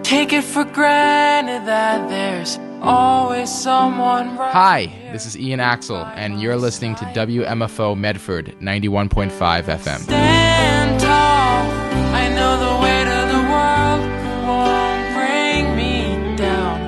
Take it for granted that there's always someone right. Hi, this is Ian Axel, and you're listening to WMFO Medford 91.5 FM. Stand tall. I know the weight of the world won't bring me down.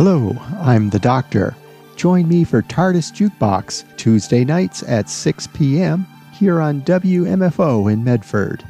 Hello, I'm the Doctor. Join me for TARDIS Jukebox, Tuesday nights at 6 p.m. here on WMFO in Medford.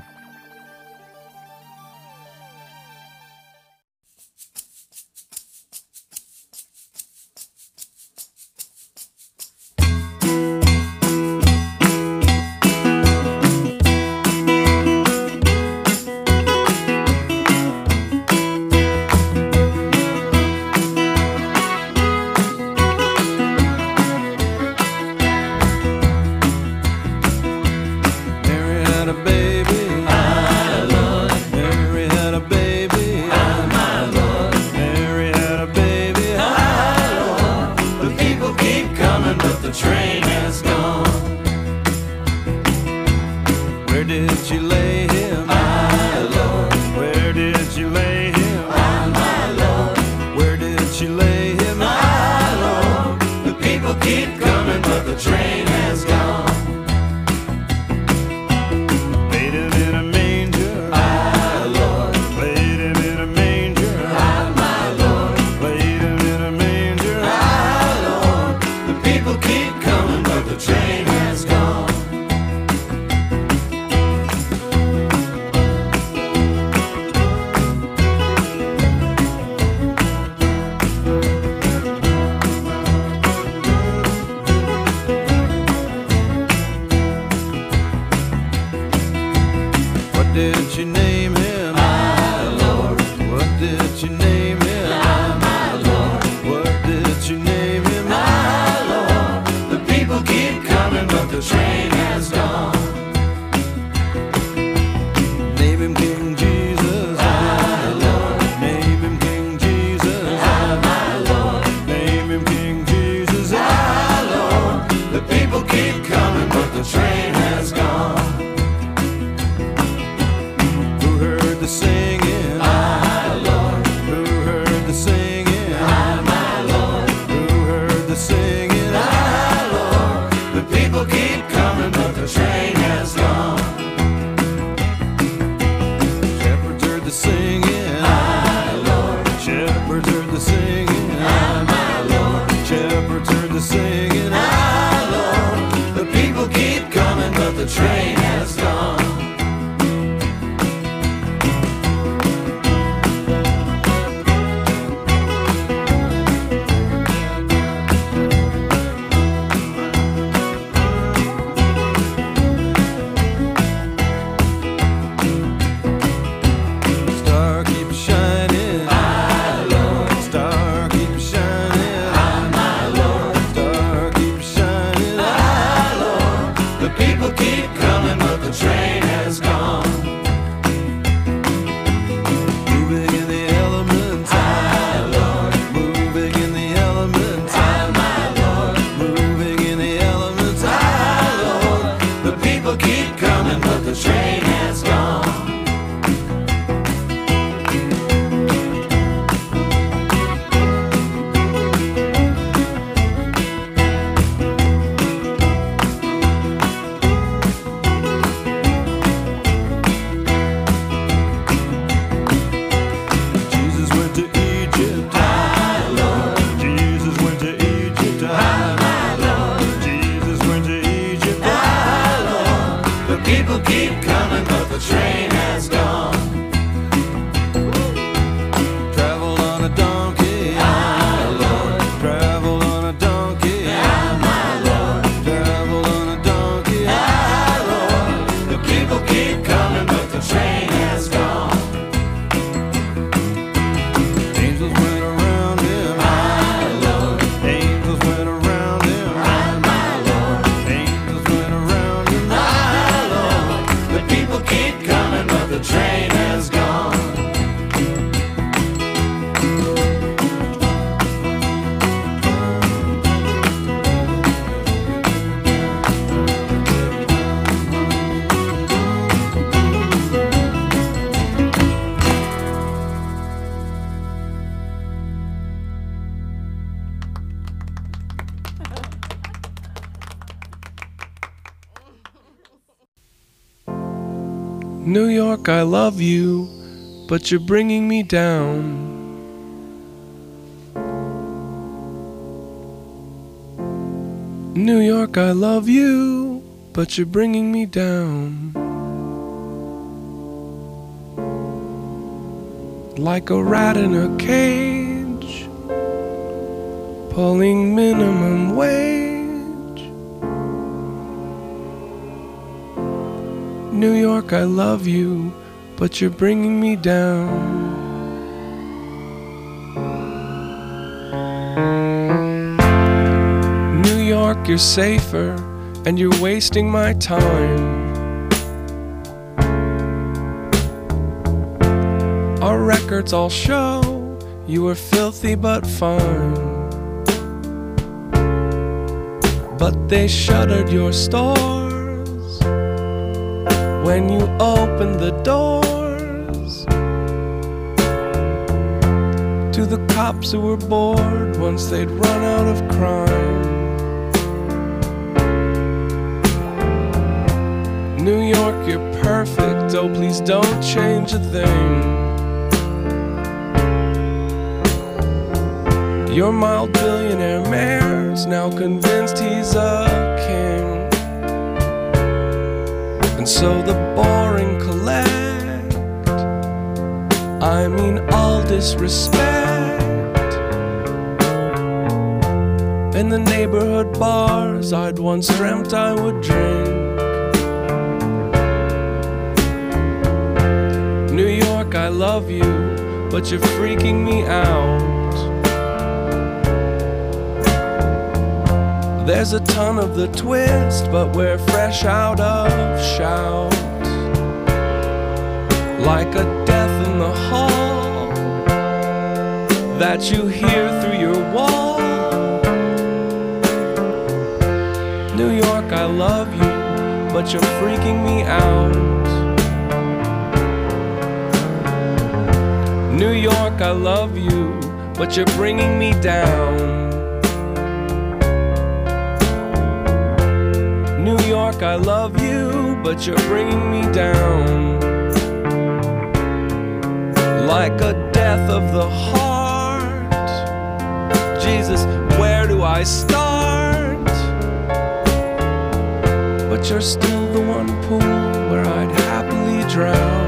New York, I love you, but you're bringing me down. New York, I love you, but you're bringing me down. Like a rat in a cage, pulling minimum wage. New York, I love you, but you're bringing me down. New York, you're safer, and you're wasting my time. Our records all show you were filthy but fine. But they shuttered your stores when you opened the doors to the cops who were bored once they'd run out of crime. New York, you're perfect, oh please don't change a thing. Your mild billionaire mayor's now convinced he's a king. And so the boring collect, I mean all disrespect. In the neighborhood bars I'd once dreamt I would drink. New York, I love you, but you're freaking me out. There's a ton of the twist, but we're fresh out of shout. Like a death in the hall that you hear through your wall. New York, I love you, but you're freaking me out. New York, I love you, but you're bringing me down. New York, I love you, but you're bringing me down. Like a death of the heart. Jesus, where do I start? But you're still the one pool where I'd happily drown.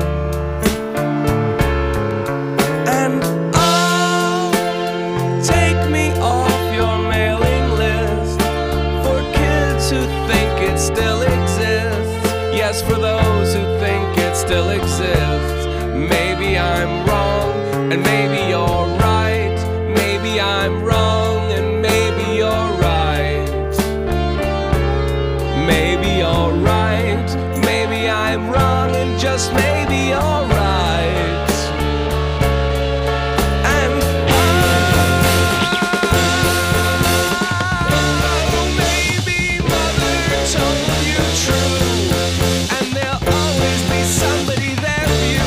And oh, take me off your mailing list for kids who think it still exists. Yes, for those who think it still exists. Maybe I'm wrong, and maybe you're right. Maybe I'm wrong, and maybe you're right. Maybe you're right. Maybe I'm wrong, and just maybe you're right.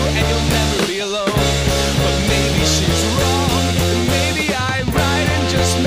Just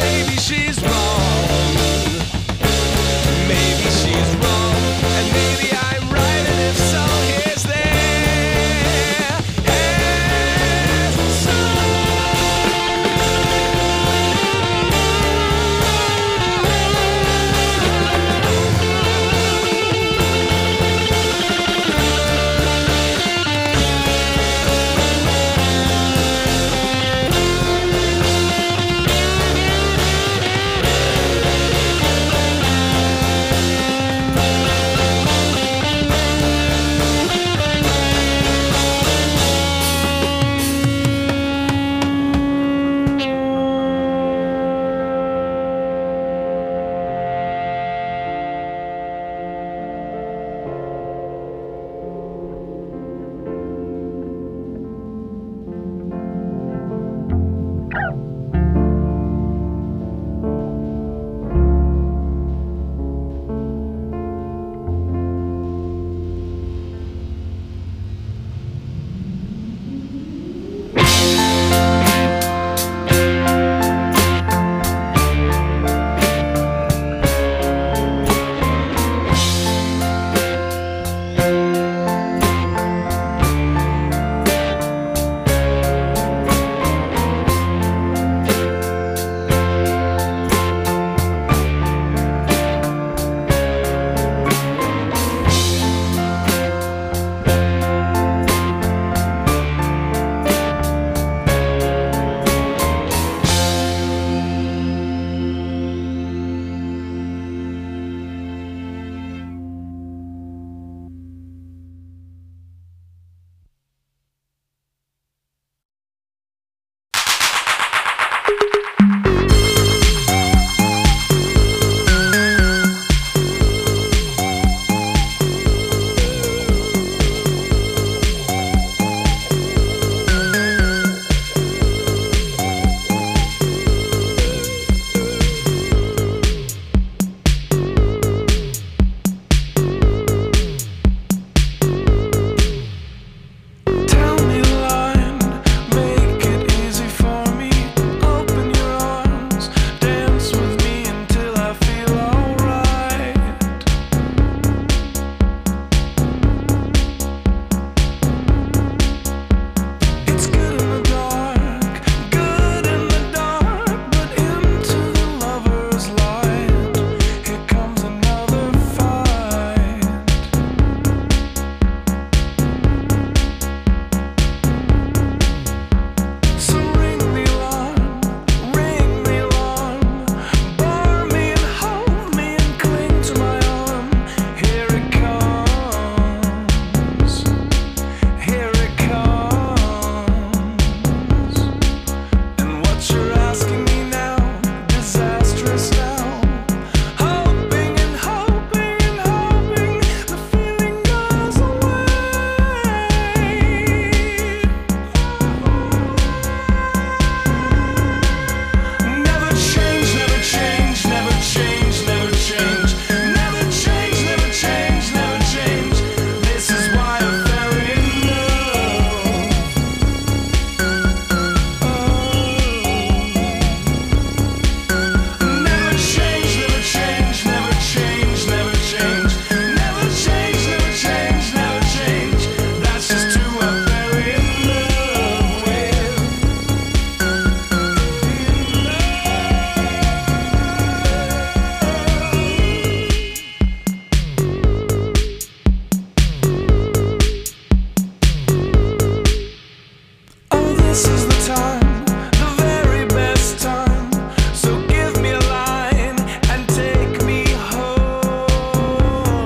this is the time, the very best time. So give me a line and take me home.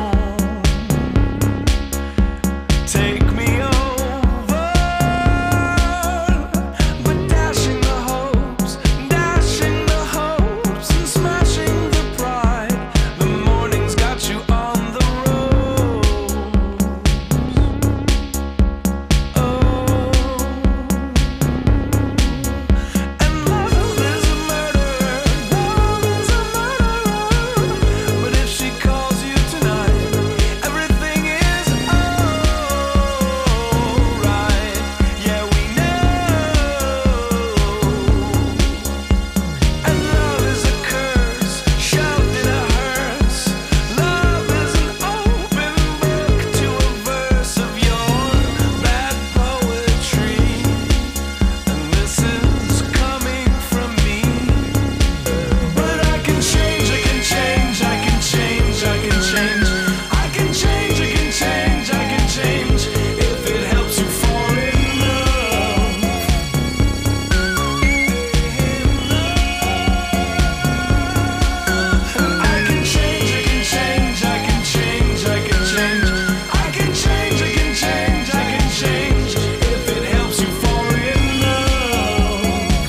Take me over, but dashing the hopes and smashing the pride. The morning's got you on the road. And love is a murderer, but if she calls you tonight, everything is alright. Yeah, we know. And love is a curse, shoved in a hearse. Love is an open book to a verse of your bad poetry. And this is coming from me. But I can change, I can change, I can change, I can change. I can change, I can change, I can change. If it helps you fall in love. I can change, I can change, I can change, I can change. I can change, I can change, I can change. If it helps you fall in love.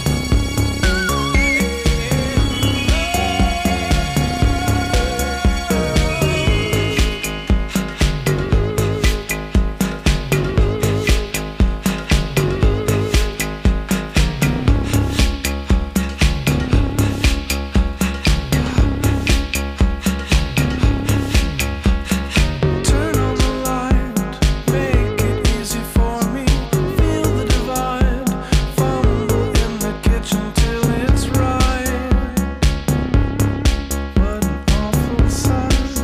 Turn on the light, make it easy for me. Feel the divide, fumble in the kitchen till it's right. What an awful sight.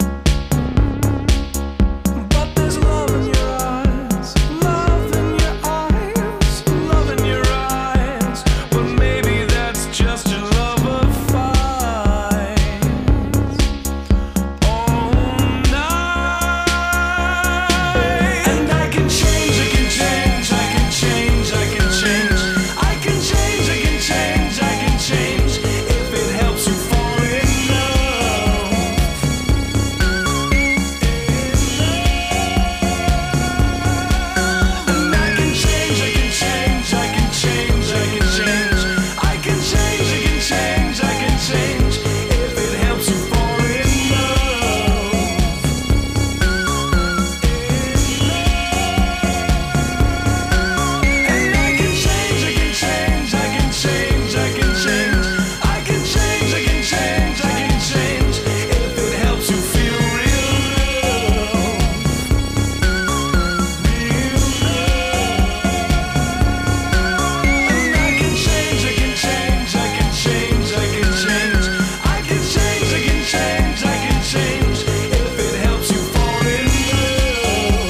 But there's love in your eyes, love in your eyes, love in your eyes. But maybe that's just your love of fights. All night. And I can change, I can change, I can change, I can change. I can change, I can change, I can change. If it helps you fall in love. And I can change, I can change, I can change, I can change. I can change, I can change, I can change. If it helps you fall in love. And I can change, I can change, I can change, I can change. I can change, I can change, I can change. If it helps you feel real love. Real love. And I can change, I can change, I can change, I can change. I can change, I can change, I can change. If it helps you fall in love.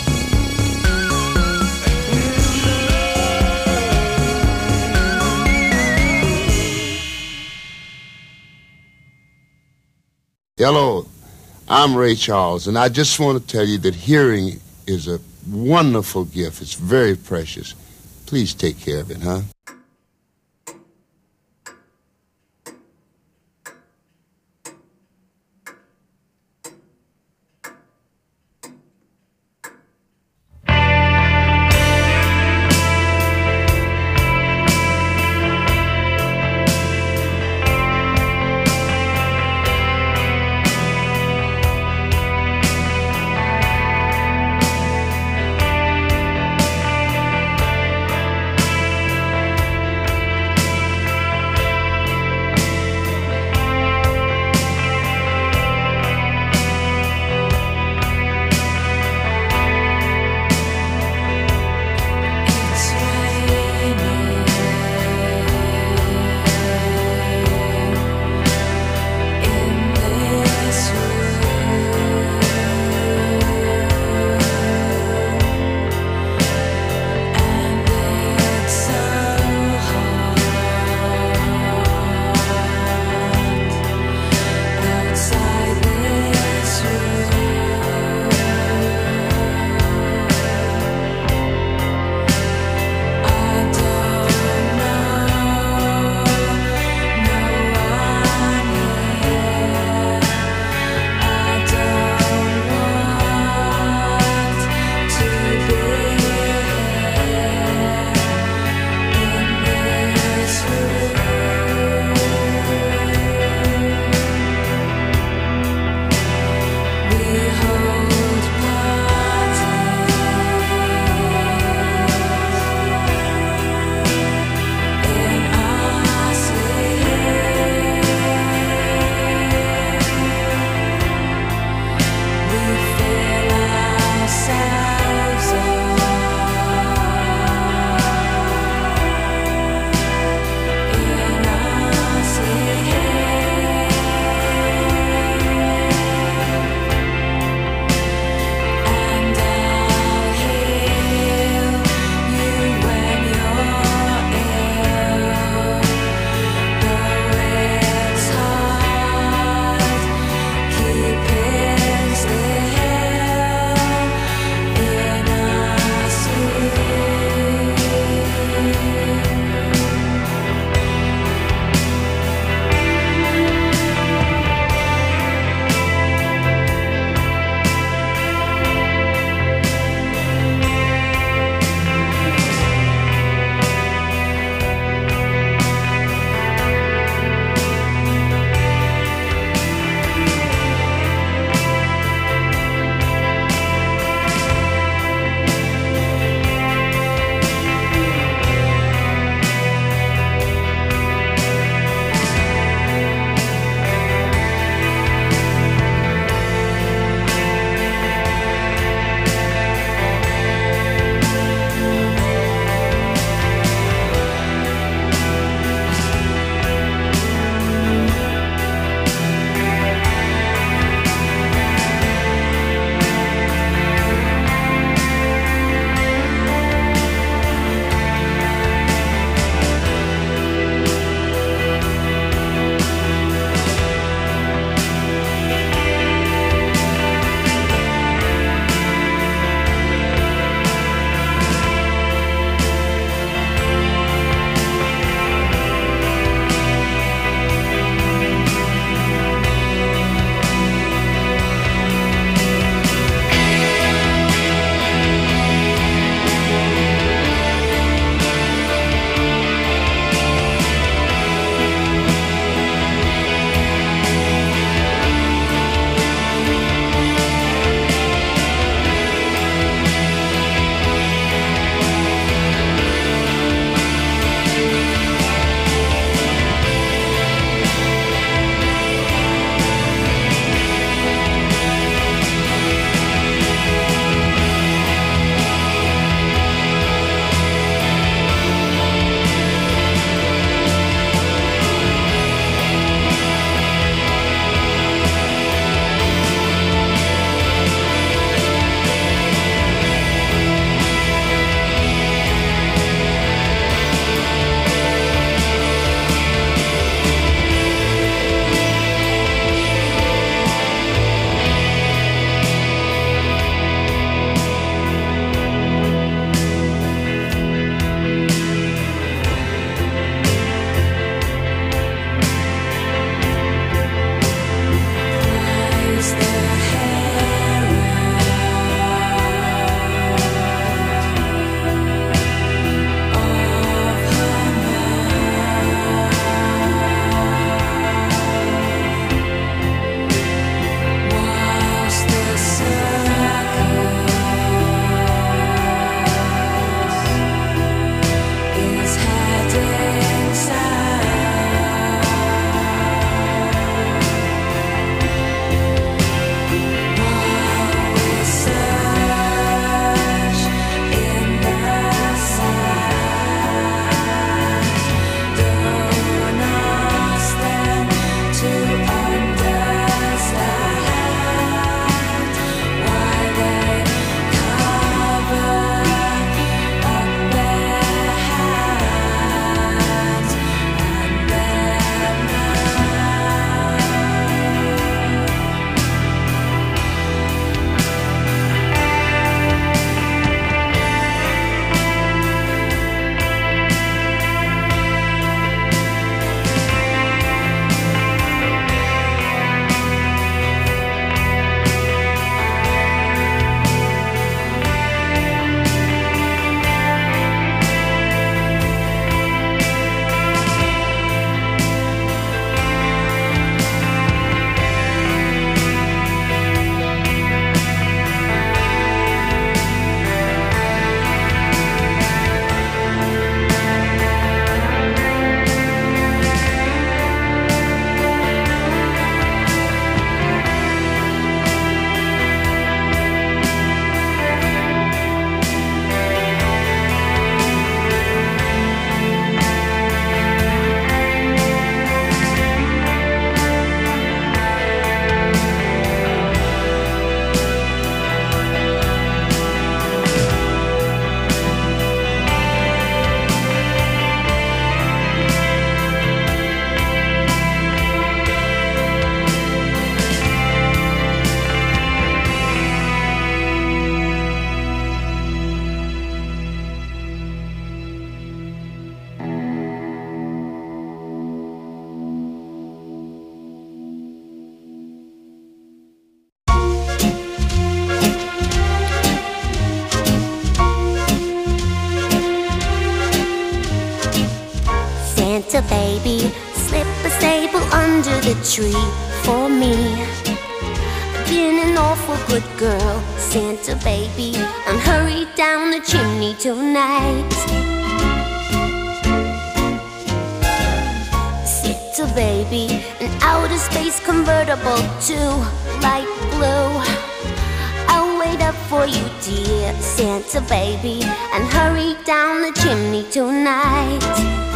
Hello, I'm Ray Charles, and I just want to tell you that hearing is a wonderful gift. It's very precious. Please take care of it, huh? Santa baby, slip a sable under the tree for me. Been an awful good girl, Santa baby, and hurry down the chimney tonight. Santa baby, an outer space convertible to light blue. I'll wait up for you, dear Santa baby, and hurry down the chimney tonight.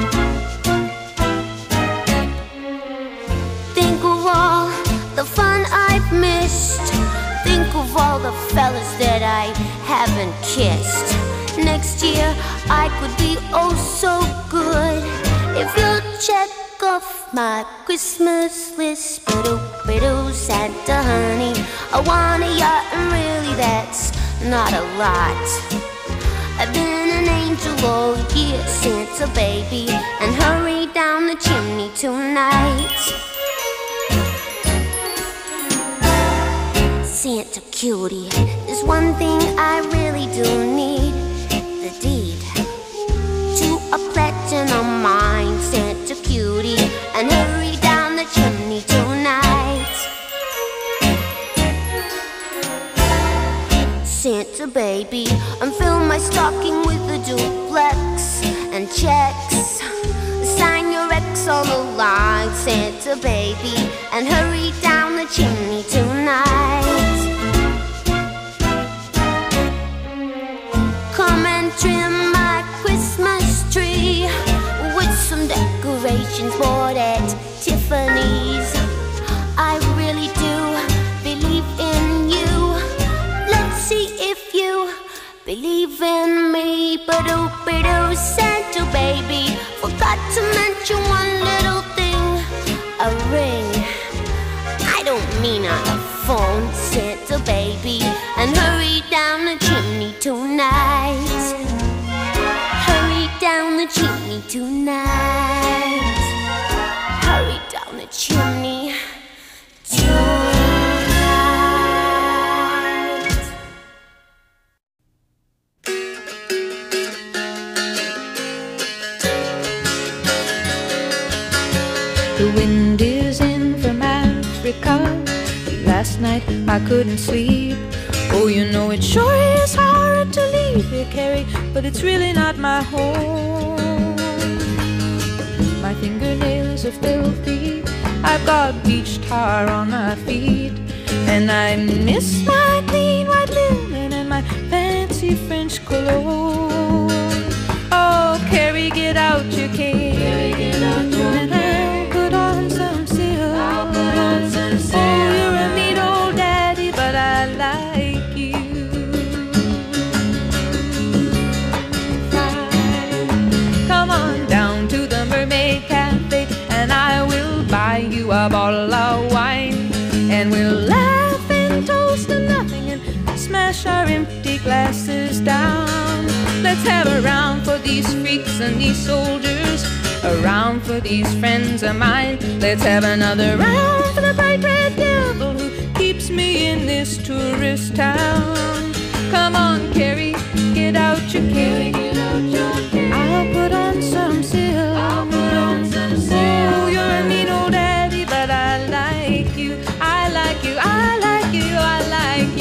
Think of all the fun I've missed. Think of all the fellas that I haven't kissed. Next year I could be oh so good if you'll check off my Christmas list. Ba-doo, Santa honey, I want a yacht, and really that's not a lot. I've been an angel all year, Santa baby, and hurry down the chimney tonight. Santa cutie, there's one thing I really do need, the deed to a platinum mine, Santa cutie, and hurry down the chimney tonight. Santa baby, and fill my stocking with a duplex and checks. Sign your X on the line, Santa baby, and hurry down the chimney tonight. Come and trim my Christmas tree with some decorations bought at Tiffany's. I really do believe in you. Let's see if you believe in me. Ba-doo, Santa baby, forgot to mention one little thing, a ring. I don't mean on the phone, Santa baby, and hurry down the chimney tonight. Hurry down the chimney tonight. Hurry down the chimney tonight. The wind is in from Africa. Last night I couldn't sleep. Oh, you know it sure is hard to leave here, Carrie, but it's really not my home. My fingernails are filthy, I've got beach tar on my feet, and I miss my clean white linen and my fancy French cologne. Oh, Carrie, get out your cane, Carrie, get out your cane. Put on some silk. I'll put on some silk. Oh, you're a neat old daddy, but I like you. Come on down to the Mermaid Cafe, and I will buy you a bottle of wine, and we'll laugh and toast to nothing and smash our empty glasses down. Let's have a round for these freaks and these soldiers, a round for these friends of mine. Let's have another round for the bright red devil who keeps me in this tourist town. Come on, Carrie, get out your cane. I'll put on some silk. I'll put on some silk. Oh, you're a mean old daddy, but I like you. I like you. I like you. I like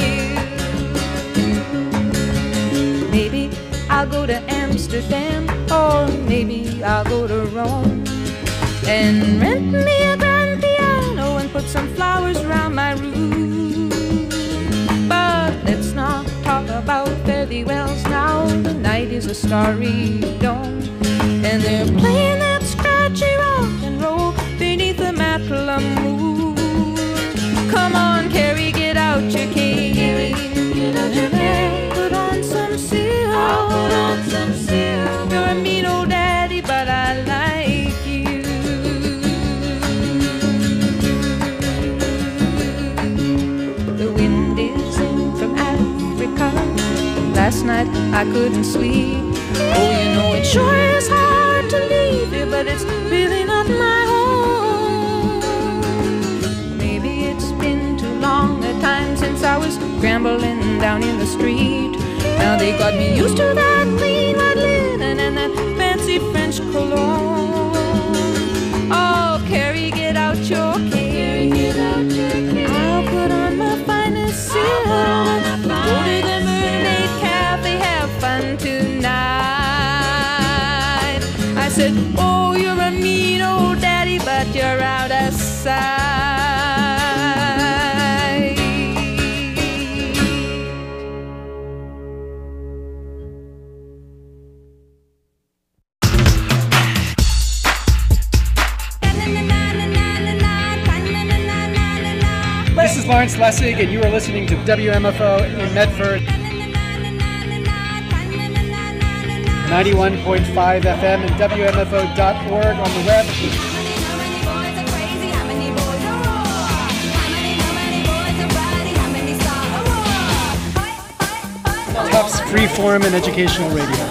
you. Maybe I'll go to Amsterdam, or maybe I'll go to Rome, and rent me a grand piano and put some flowers around my room. But let's not talk about fare-thee-wells now. The night is a starry dome, and they're playing that scratchy rock and roll beneath the Matlam moon. Come on, Carrie, get out your cane. Get out your cane. Put on some silk. I'll put on some silk. You're a mean old daddy, but I like you. The wind is in from Africa. Last night I couldn't sleep. Oh, you know it sure is hard to leave here, but it's really not my home. Maybe it's been too long a time since I was scrambling down in the street. Now they got me used to that clean white linen and that fancy French cologne. said, oh, you're a mean old daddy, but you're out of sight. This is Lawrence Lessig, and you are listening to WMFO in Medford. 91.5 FM and WMFO.org on the web. Tufts Freeform and Educational Radio.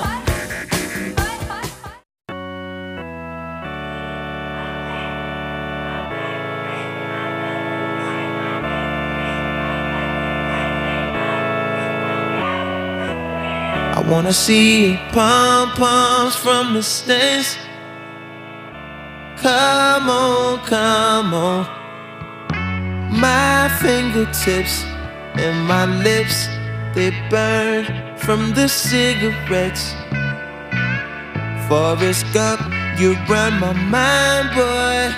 I wanna see pom-poms from the stands. Come on, come on. My fingertips and my lips, they burn from the cigarettes. Forrest Gump, you run my mind, boy.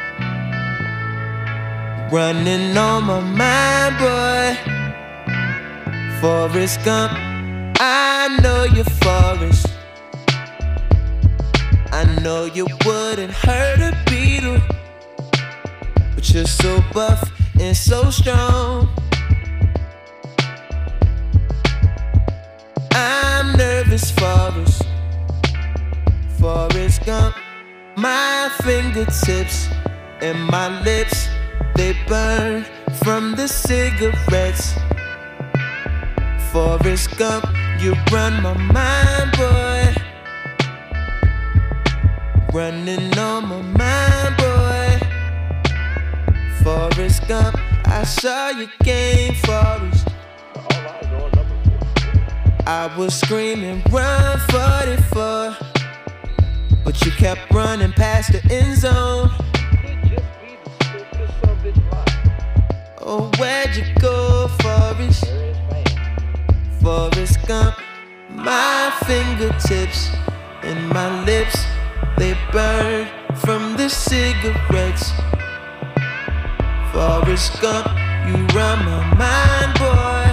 Running on my mind, boy. Forrest Gump, I know you're Forrest. I know you wouldn't hurt a beetle, but you're so buff and so strong. I'm nervous, Forrest. Forrest Gump, my fingertips and my lips, they burn from the cigarettes. Forrest Gump, you run my mind, boy. Running on my mind, boy. Forrest Gump, I saw your game, Forrest. I was screaming, run 44, but you kept running past the end zone. Oh, where'd you go, Forrest? Forrest Gump, my fingertips and my lips, they burn from the cigarettes. Forrest Gump, you run my mind, boy.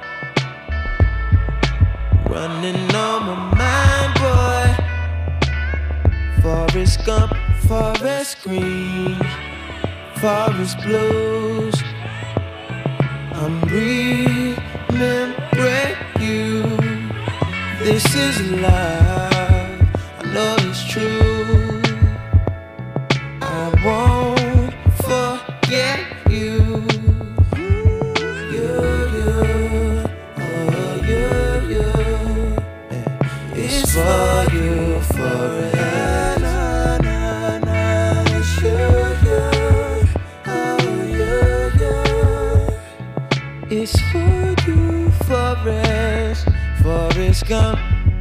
Running on my mind, boy. Forrest Gump, forest green, forest blues. I'm remembering you. This is love, I know it's true. I won't forget you. You, oh you. It's for you forever. It's you, oh you. It's for you, Forrest Gump.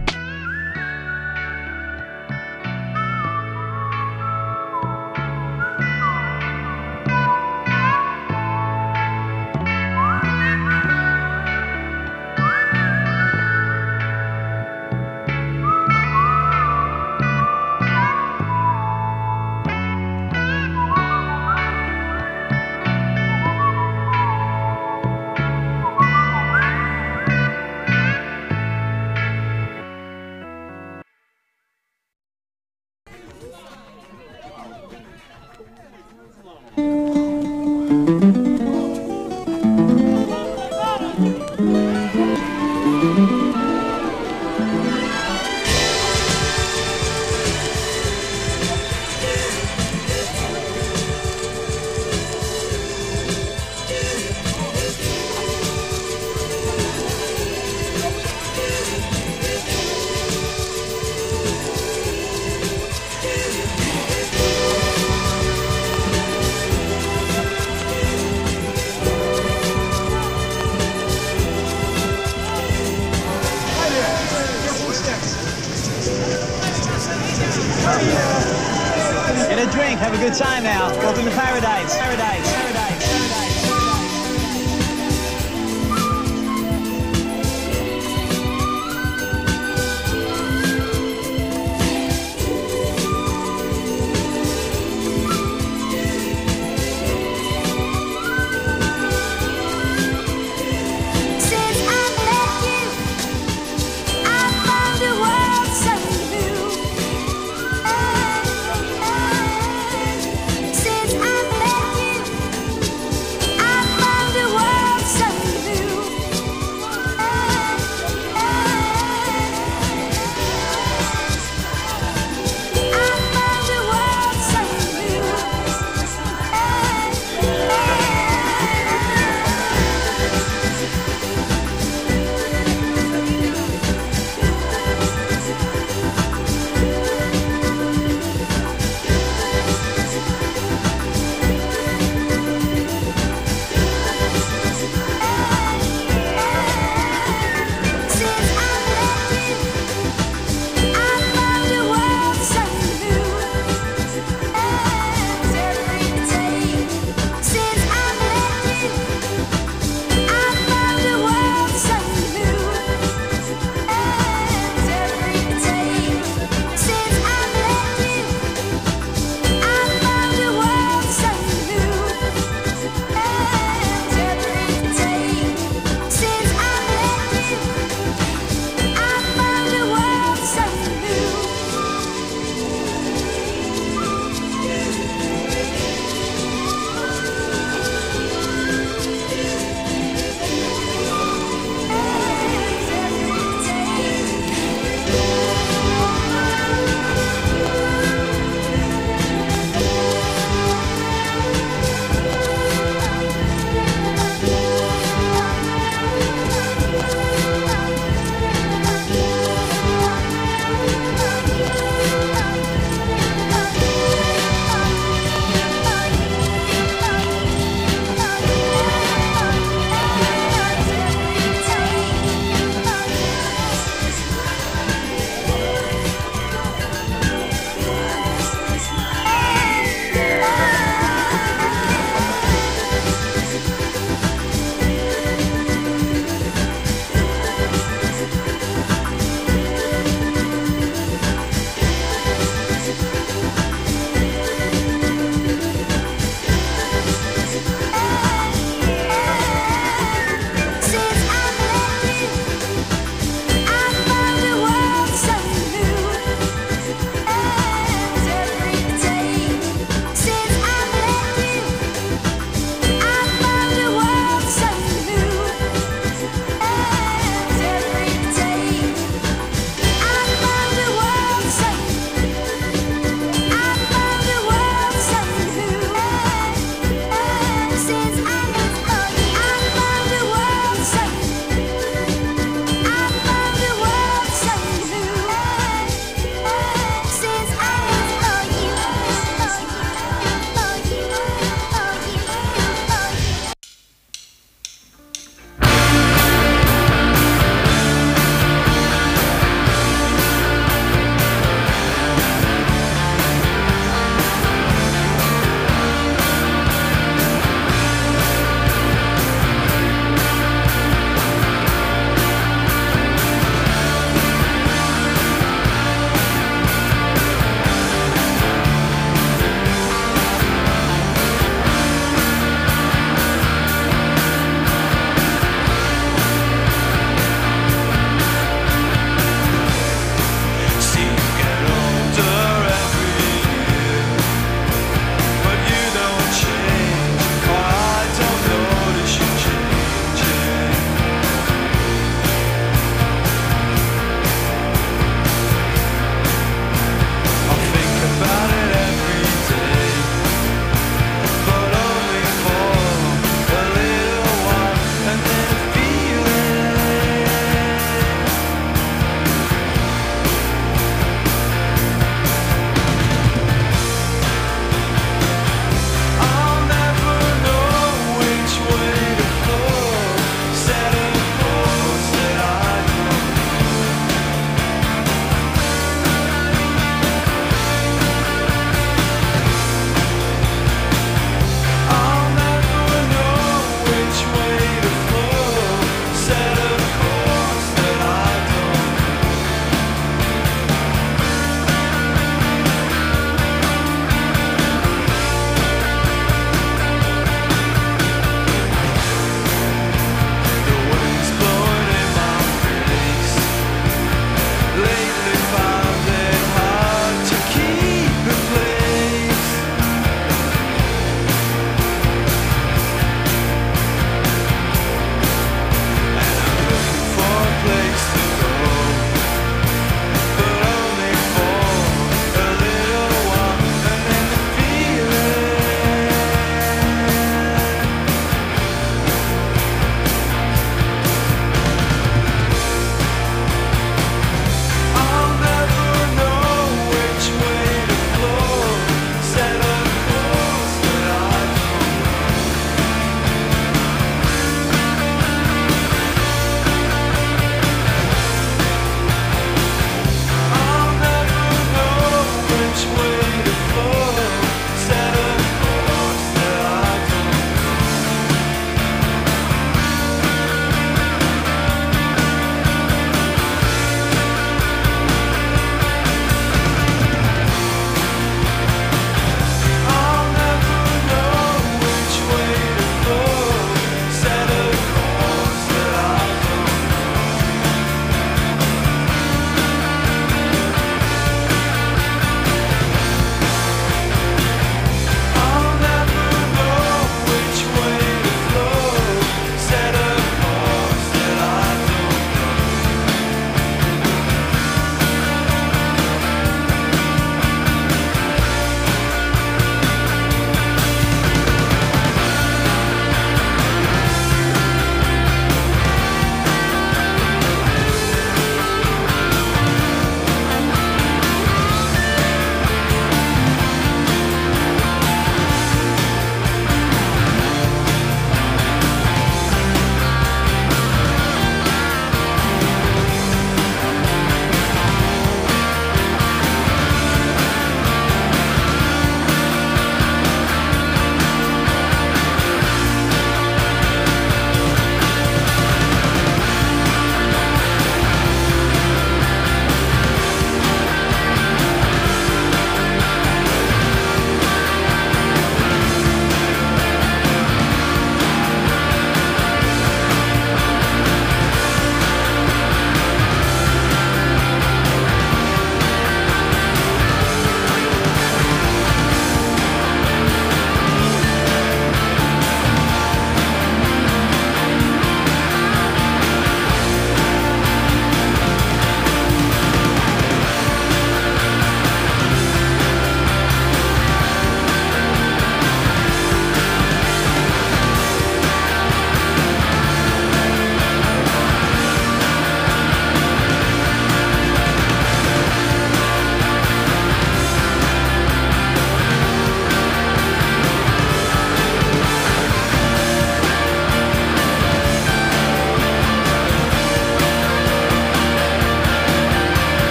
Get a drink, have a good time now. Welcome to paradise. Paradise, paradise, paradise.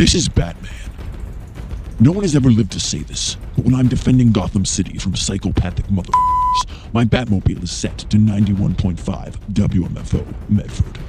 This is Batman. No one has ever lived to say this, but when I'm defending Gotham City from psychopathic motherfuckers, my Batmobile is set to 91.5 WMFO Medford.